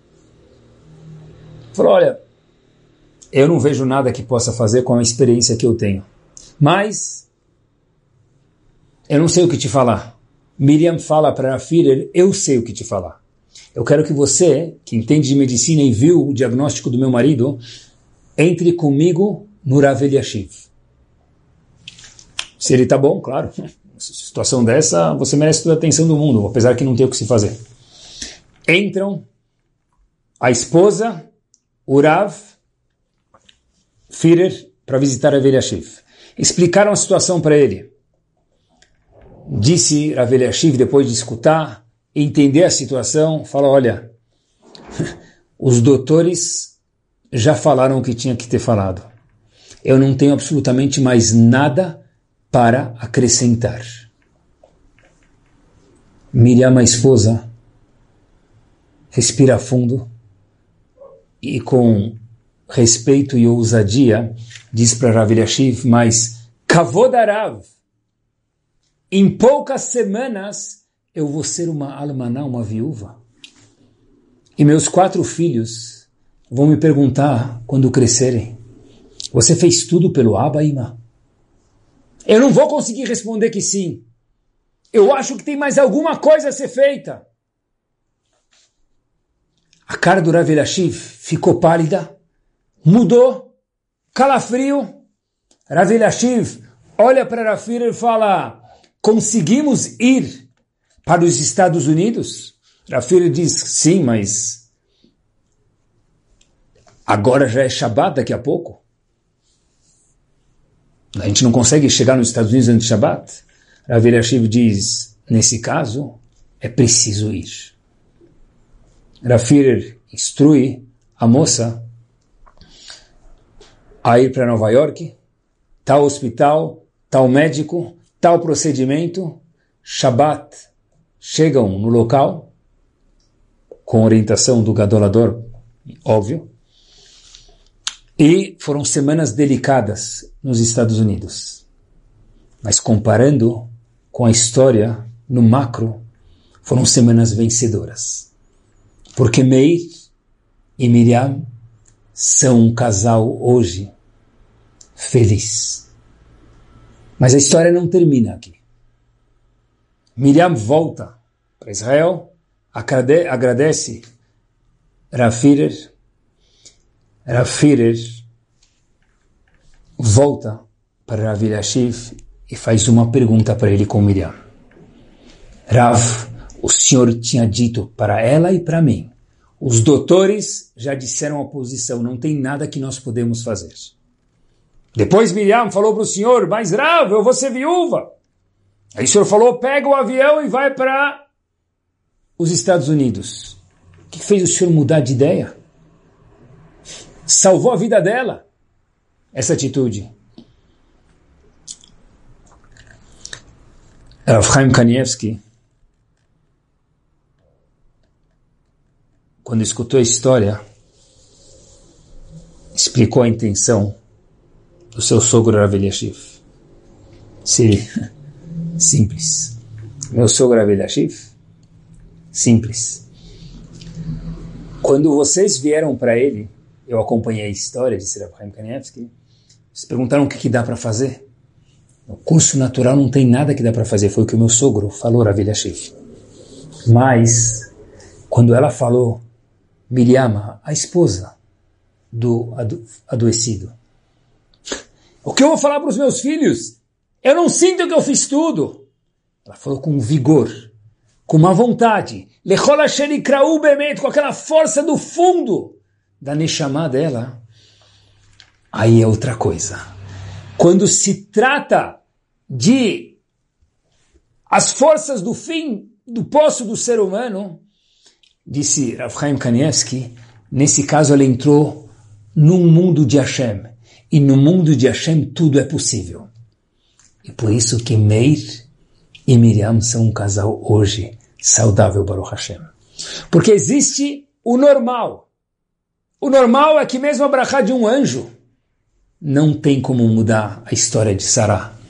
Falou, olha, eu não vejo nada que possa fazer com a experiência que eu tenho. Mas eu não sei o que te falar. Miriam fala para Rafir, eu sei o que te falar. Eu quero que você, que entende de medicina e viu o diagnóstico do meu marido, entre comigo no Rav Eliashiv. Se ele está bom, claro. Situação dessa, você merece toda a atenção do mundo, apesar que não tem o que se fazer. Entram a esposa, o Rav, Führer, para visitar Rav Eliashiv. Explicaram a situação para ele. Disse Rav Eliashiv, depois de escutar, entender a situação, fala, olha, os doutores já falaram o que tinha que ter falado. Eu não tenho absolutamente mais nada para acrescentar. Miriam, a esposa, respira fundo e com respeito e ousadia diz para Rav Eliashiv, mas Kavod Harav, em poucas semanas eu vou ser uma almaná, uma viúva. E meus quatro filhos vão me perguntar quando crescerem, você fez tudo pelo Abba, Ima? Eu não vou conseguir responder que sim. Eu acho que tem mais alguma coisa a ser feita. A cara do Rav Eliashiv ficou pálida, mudou, calafrio. Rav Eliashiv olha para Rafir e fala, conseguimos ir para os Estados Unidos? Rafir diz, sim, mas agora já é Shabbat daqui a pouco. A gente não consegue chegar nos Estados Unidos antes de Shabbat. Rav Eliashiv diz, nesse caso, é preciso ir. Rafir instrui a moça a ir para Nova York, tal hospital, tal médico, tal procedimento. Shabbat, chegam no local, com orientação do gadolador, óbvio, e foram semanas delicadas nos Estados Unidos. Mas comparando com a história no macro, foram semanas vencedoras. Porque Meir e Miriam são um casal hoje feliz. Mas a história não termina aqui. Miriam volta para Israel, agradece Rav Führer, Rav Führer volta para Rav Eliashiv e faz uma pergunta para ele com Miriam. Rav, o senhor tinha dito para ela e para mim, os doutores já disseram a posição, não tem nada que nós podemos fazer. Depois Miriam falou para o senhor, mas Rav, eu vou ser viúva. Aí o senhor falou, pega o avião e vai para os Estados Unidos. O que fez o senhor mudar de ideia? Salvou a vida dela, essa atitude. Rav Chaim Kanievsky, quando escutou a história, explicou a intenção do seu sogro Rav Eliashiv. Sim, simples. Meu sogro Rav Eliashiv, simples. Quando vocês vieram para ele, eu acompanhei a história de Rav Chaim Kanievsky, vocês perguntaram o que, que dá para fazer. No curso natural não tem nada que dá para fazer, foi o que o meu sogro falou, Rav Eliashiv. Mas, quando ela falou, Miriam, a esposa do ado- adoecido, o que eu vou falar para os meus filhos? Eu não sinto que eu fiz tudo. Ela falou com vigor, com uma vontade, lechol asher ikra'u bemet, com aquela força do fundo da neshama dela. Aí é outra coisa. Quando se trata de as forças do fim do poço do ser humano, disse Rav Chaim Kanievsky, nesse caso ela entrou num mundo de Hashem. E no mundo de Hashem tudo é possível. E por isso que Meir e Miriam são um casal hoje saudável, Baruch Hashem. Porque existe o normal. O normal é que mesmo a brachá de um anjo não tem como mudar a história de Sará.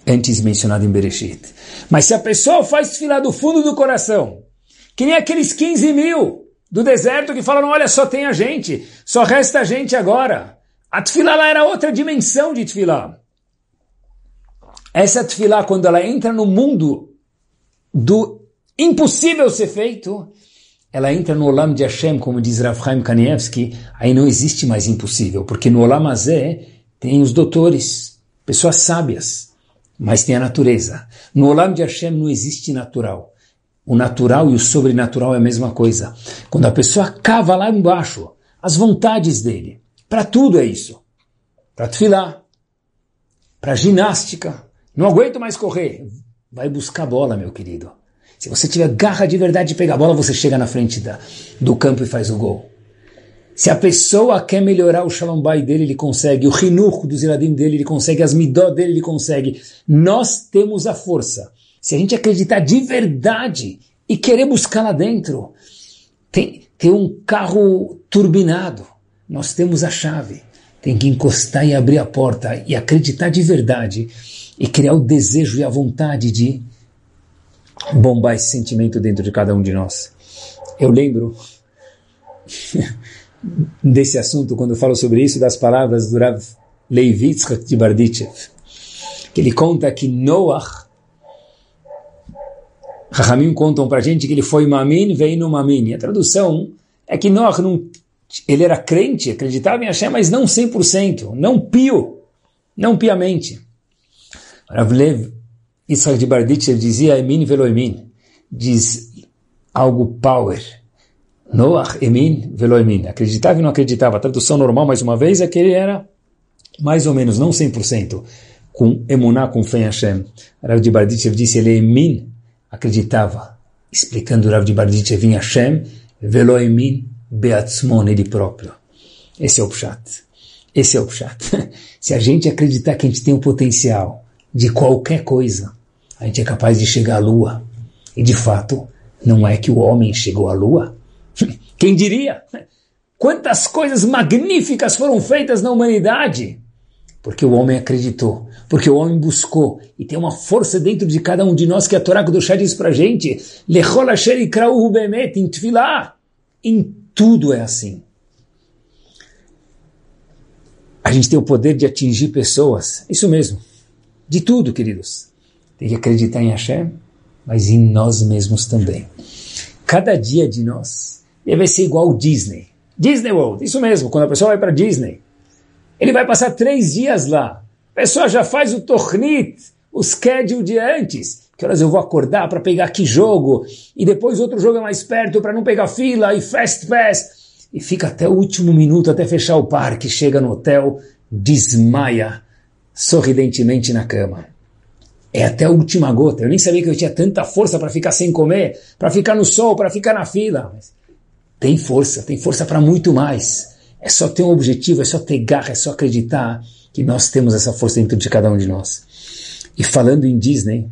antes mencionado em Bereshit. Mas se a pessoa faz tefilá do fundo do coração, que nem aqueles quinze mil do deserto que falaram, olha, só tem a gente, só resta a gente agora. A tefilá lá era outra dimensão de tefilá. Essa tefilá, quando ela entra no mundo do impossível ser feito, ela entra no Olam de Hashem, como diz Rav Chaim Kanievski, aí não existe mais impossível, porque no Olam Hazé tem os doutores, pessoas sábias, mas tem a natureza. No Olam de Hashem não existe natural. O natural e o sobrenatural é a mesma coisa. Quando a pessoa cava lá embaixo, as vontades dele, para tudo é isso. Para tefilá, para ginástica, não aguento mais correr. Vai buscar bola, meu querido. Se você tiver garra de verdade de pegar a bola, você chega na frente da, do campo e faz o gol. Se a pessoa quer melhorar o Shalom Bay dele, ele consegue. O Hinuch dos Iradim dele, ele consegue. As Midot dele, ele consegue. Nós temos a força. Se a gente acreditar de verdade e querer buscar lá dentro, tem, tem um carro turbinado. Nós temos a chave. Tem que encostar e abrir a porta e acreditar de verdade e criar o desejo e a vontade de bombar esse sentimento dentro de cada um de nós. Eu lembro desse assunto, quando eu falo sobre isso, das palavras do Rav Levi Yitzchak de Barditchev, que ele conta que Noach, Chachamim contam pra gente que ele foi Mamin, veio no Mamin. E a tradução é que Noach não, ele era crente, acreditava em Hashem, mas não cem por cento, não pio, não piamente. Rav Levi Yitzchak de Barditchev dizia Emin velo Emin, diz algo power. Noach Emin velo Emin, acreditava e não acreditava. A tradução normal, mais uma vez, é que ele era mais ou menos, não cem por cento, com emuná, com fé em Hashem. Rav de Barditchev disse, ele Emin, acreditava, explicando o Rav de Barditchev em Hashem, velo Emin beatzmon, ele próprio. Esse é o pshat. Esse é o pshat. Se a gente acreditar que a gente tem o potencial de qualquer coisa, a gente é capaz de chegar à Lua. E de fato, não é que o homem chegou à Lua? Quem diria? Quantas coisas magníficas foram feitas na humanidade? Porque o homem acreditou, porque o homem buscou, e tem uma força dentro de cada um de nós que a Torá Kedoshá diz pra gente, Lechol asher ikrauhu bemet, em tefilá, em tudo é assim. A gente tem o poder de atingir pessoas, isso mesmo, de tudo, queridos. Tem que acreditar em Hashem, mas em nós mesmos também. Cada dia de nós deve ser igual ao Disney. Disney World, isso mesmo, quando a pessoa vai para Disney, ele vai passar três dias lá. A pessoa já faz o tornit, o schedule de antes. Que horas eu vou acordar para pegar que jogo? E depois outro jogo é mais perto para não pegar fila e fast pass. E fica até o último minuto, até fechar o parque. Chega no hotel, desmaia sorridentemente na cama. É até a última gota. Eu nem sabia que eu tinha tanta força para ficar sem comer, para ficar no sol, para ficar na fila. Mas tem força, tem força para muito mais. É só ter um objetivo, é só ter garra, é só acreditar que nós temos essa força dentro de cada um de nós. E falando em Disney,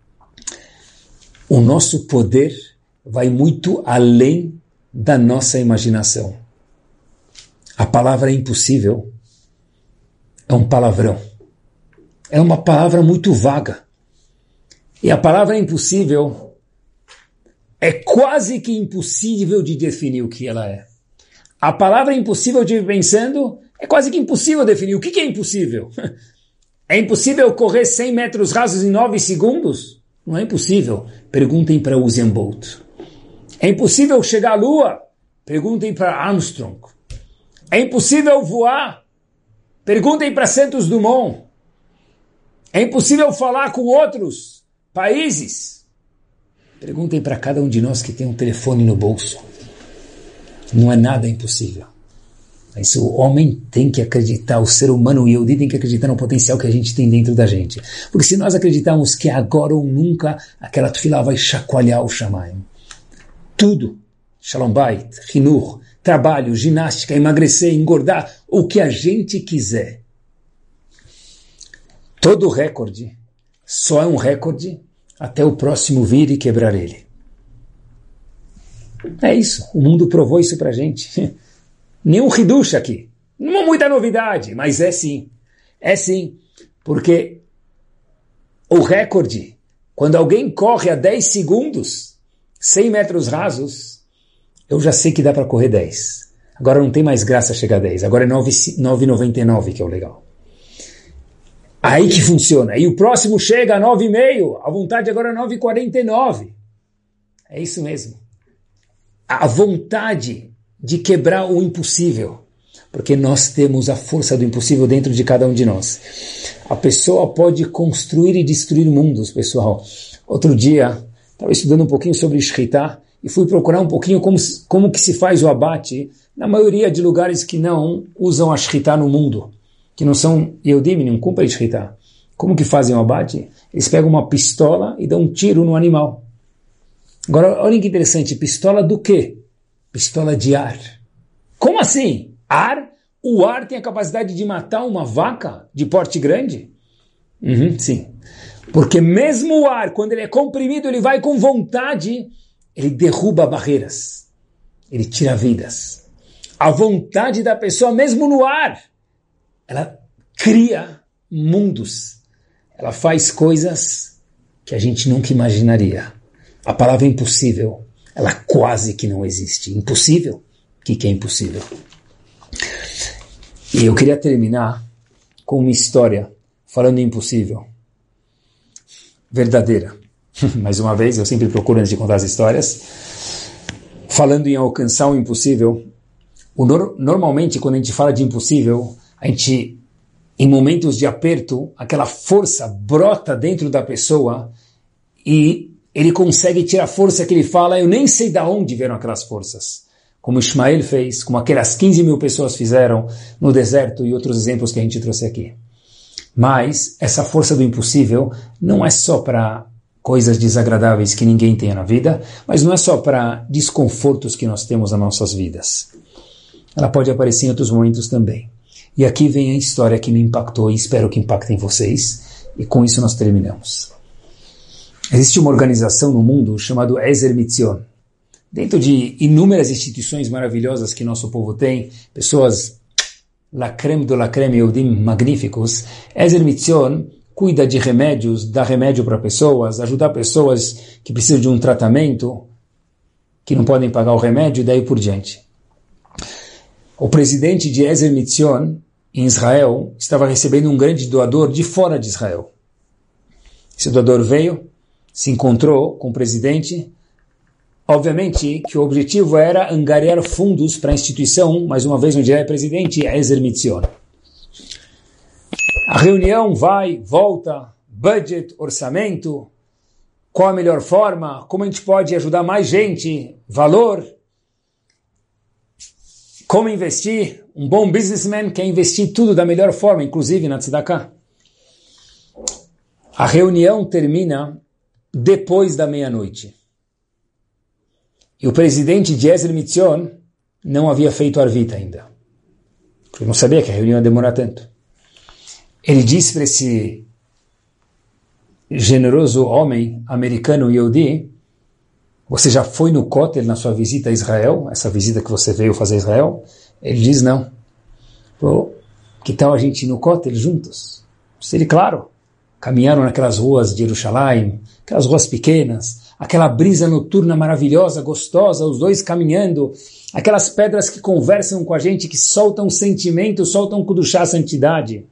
o nosso poder vai muito além da nossa imaginação. A palavra impossível é um palavrão. É uma palavra muito vaga. E a palavra impossível é quase que impossível de definir o que ela é. A palavra impossível, eu estive pensando, é quase que impossível definir. O que, que é impossível? É impossível correr cem metros rasos em nove segundos? Não é impossível. Perguntem para Usain Bolt. É impossível chegar à Lua? Perguntem para Armstrong. É impossível voar? Perguntem para Santos Dumont. É impossível falar com outros países? Perguntem para cada um de nós que tem um telefone no bolso. Não é nada impossível. Mas o homem tem que acreditar, o ser humano e o Yehudi tem que acreditar no potencial que a gente tem dentro da gente. Porque se nós acreditarmos que agora ou nunca, aquela tefilá vai chacoalhar o Shamayim. Tudo. Shalom Bayit, Hinur, trabalho, ginástica, emagrecer, engordar, o que a gente quiser. Todo recorde só é um recorde até o próximo vir e quebrar ele. É isso, o mundo provou isso pra gente. Nenhum hidush aqui, não muita novidade, mas é sim, é sim, porque o recorde, quando alguém corre a dez segundos, cem metros rasos, eu já sei que dá para correr dez. Agora não tem mais graça chegar a dez, agora é nove e noventa e nove que é o legal. Aí que funciona. E o próximo chega a nove e meio, a vontade agora é nove e quarenta e nove. É isso mesmo. A vontade de quebrar o impossível. Porque nós temos a força do impossível dentro de cada um de nós. A pessoa pode construir e destruir mundos, pessoal. Outro dia, estava estudando um pouquinho sobre Shritá e fui procurar um pouquinho como, como que se faz o abate na maioria de lugares que não usam a Shritá no mundo, que não são Yehudim, não cumprem Shritá. Como que fazem o abate? Eles pegam uma pistola e dão um tiro no animal. Agora, olha que interessante, pistola do quê? Pistola de ar. Como assim? Ar? O ar tem a capacidade de matar uma vaca de porte grande? Uhum, sim. Porque mesmo o ar, quando ele é comprimido, ele vai com vontade, ele derruba barreiras. Ele tira vidas. A vontade da pessoa, mesmo no ar, ela cria mundos. Ela faz coisas que a gente nunca imaginaria. A palavra impossível, ela quase que não existe. Impossível? O que, que é impossível? E eu queria terminar com uma história falando em impossível. Verdadeira. Mais uma vez, eu sempre procuro antes de contar as histórias. Falando em alcançar o impossível, o no- normalmente quando a gente fala de impossível, a gente, em momentos de aperto, aquela força brota dentro da pessoa e ele consegue tirar a força que ele fala, eu nem sei de onde vieram aquelas forças. Como Ismael fez, como aquelas quinze mil pessoas fizeram no deserto e outros exemplos que a gente trouxe aqui. Mas essa força do impossível não é só para coisas desagradáveis que ninguém tem na vida, mas não é só para desconfortos que nós temos nas nossas vidas. Ela pode aparecer em outros momentos também. E aqui vem a história que me impactou e espero que impactem vocês. E com isso nós terminamos. Existe uma organização no mundo chamada Ezer Mitzion. Dentro de inúmeras instituições maravilhosas que nosso povo tem, pessoas la creme do la creme, Yehudim magníficos, Ezer Mitzion cuida de remédios, dá remédio para pessoas, ajudar pessoas que precisam de um tratamento, que não podem pagar o remédio, e daí por diante. O presidente de Ezer Mitzion, em Israel, estava recebendo um grande doador de fora de Israel. Esse doador veio, se encontrou com o presidente. Obviamente que o objetivo era angariar fundos para a instituição, mais uma vez onde é presidente, Ezer Mitzion. A reunião vai, volta, budget, orçamento, qual a melhor forma, como a gente pode ajudar mais gente, valor, como investir. Um bom businessman quer investir tudo da melhor forma, inclusive na tzedakah. A reunião termina depois da meia-noite. E o presidente de Ezer Mitzion não havia feito arvita ainda. Porque não sabia que a reunião ia demorar tanto. Ele disse para esse generoso homem americano Yehudi, você já foi no Kotel na sua visita a Israel? Essa visita que você veio fazer a Israel? Ele diz não. Pô, que tal a gente ir no Kotel juntos? Ele, claro. Caminharam naquelas ruas de Jerusalém, aquelas ruas pequenas, aquela brisa noturna maravilhosa, gostosa, os dois caminhando, aquelas pedras que conversam com a gente, que soltam sentimento, soltam Kudushá, santidade.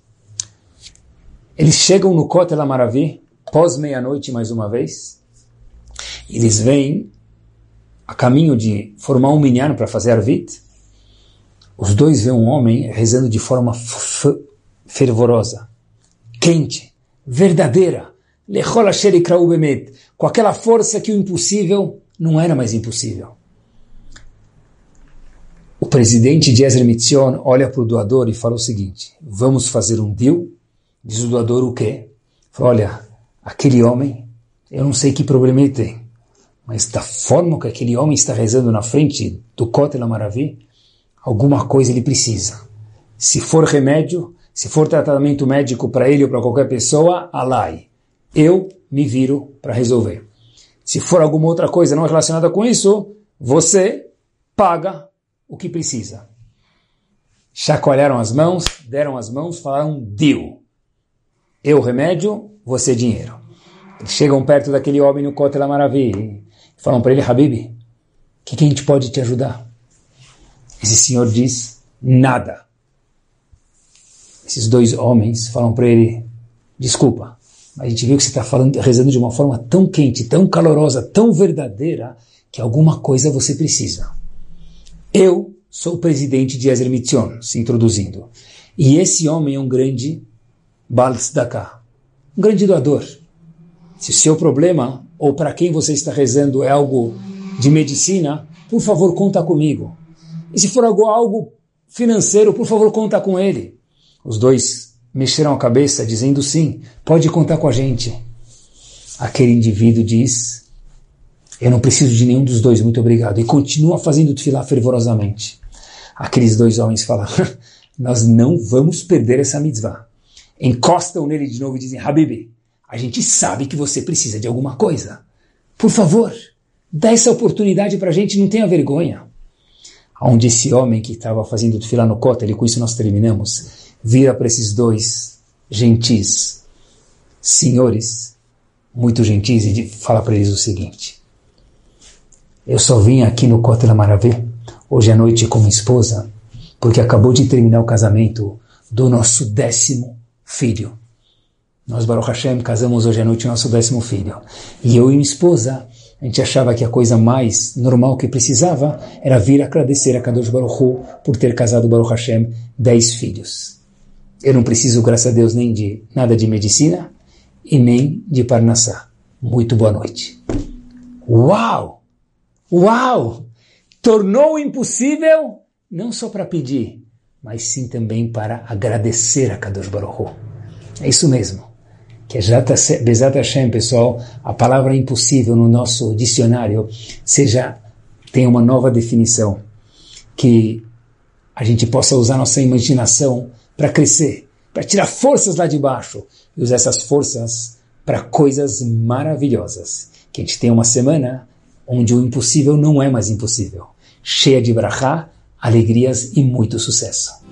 Eles chegam no Kotel Amaravi, pós meia-noite mais uma vez, e eles vêm a caminho de formar um minyan para fazer arvit. Os dois veem um homem rezando de forma f- fervorosa, quente, verdadeira, lechol asher ikra'u bemet, com aquela força que o impossível não era mais impossível. O presidente de Ezer Mitzion olha para o doador e fala o seguinte, vamos fazer um deal? Diz o doador o quê? Fala, olha, aquele homem, eu não sei que problema ele tem, mas da forma que aquele homem está rezando na frente do Kotel Amaravi, alguma coisa ele precisa. Se for remédio, se for tratamento médico para ele ou para qualquer pessoa, alai. Eu me viro para resolver. Se for alguma outra coisa não relacionada com isso, você paga o que precisa. Chacoalharam as mãos, deram as mãos, falaram deal. Eu remédio, você dinheiro. Eles chegam perto daquele homem no Kotel Amaravi e falam para ele, Habibi, o que, que a gente pode te ajudar? Esse senhor diz, nada. Esses dois homens falam para ele, desculpa, mas a gente viu que você está falando, rezando de uma forma tão quente, tão calorosa, tão verdadeira, que alguma coisa você precisa. Eu sou o presidente de Ezer Mitzion, se introduzindo. E esse homem é um grande Baal Tzedakah, um grande doador. Se o seu problema, ou para quem você está rezando, é algo de medicina, por favor, conta comigo. E se for algo, algo financeiro, por favor, conta com ele. Os dois mexeram a cabeça, dizendo sim, pode contar com a gente. Aquele indivíduo diz, eu não preciso de nenhum dos dois, muito obrigado. E continua fazendo tefilá fervorosamente. Aqueles dois homens falam, nós não vamos perder essa mitzvah. Encostam nele de novo e dizem, Habibi, a gente sabe que você precisa de alguma coisa. Por favor, dá essa oportunidade para a gente, não tenha vergonha. Onde esse homem que estava fazendo tefilá no Kotel, e com isso nós terminamos, vira para esses dois gentis, senhores, muito gentis, e fala para eles o seguinte, eu só vim aqui no Kotel Amaravi, hoje à noite com minha esposa, porque acabou de terminar o casamento do nosso décimo filho. Nós, Baruch Hashem, casamos hoje à noite o nosso décimo filho. E eu e minha esposa, a gente achava que a coisa mais normal que precisava era vir agradecer a Kadosh Baruch Hu por ter casado, Baruch Hashem, dez filhos. Eu não preciso, graças a Deus, nem de nada de medicina e nem de Parnassá. Muito boa noite. Uau! Uau! Tornou o impossível não só para pedir, mas sim também para agradecer a Kadosh Baruch Hu. É isso mesmo. Que é Bezat Hashem, pessoal, a palavra impossível no nosso dicionário seja, tenha uma nova definição. Que a gente possa usar nossa imaginação para crescer, para tirar forças lá de baixo e usar essas forças para coisas maravilhosas. Que a gente tenha uma semana onde o impossível não é mais impossível. Cheia de brachá, alegrias e muito sucesso.